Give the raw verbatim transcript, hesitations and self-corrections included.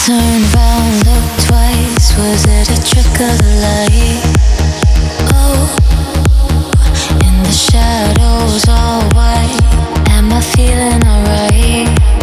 Turn around, look twice. Was it a trick of the light? Oh, in the shadows, all white. Am I feeling alright?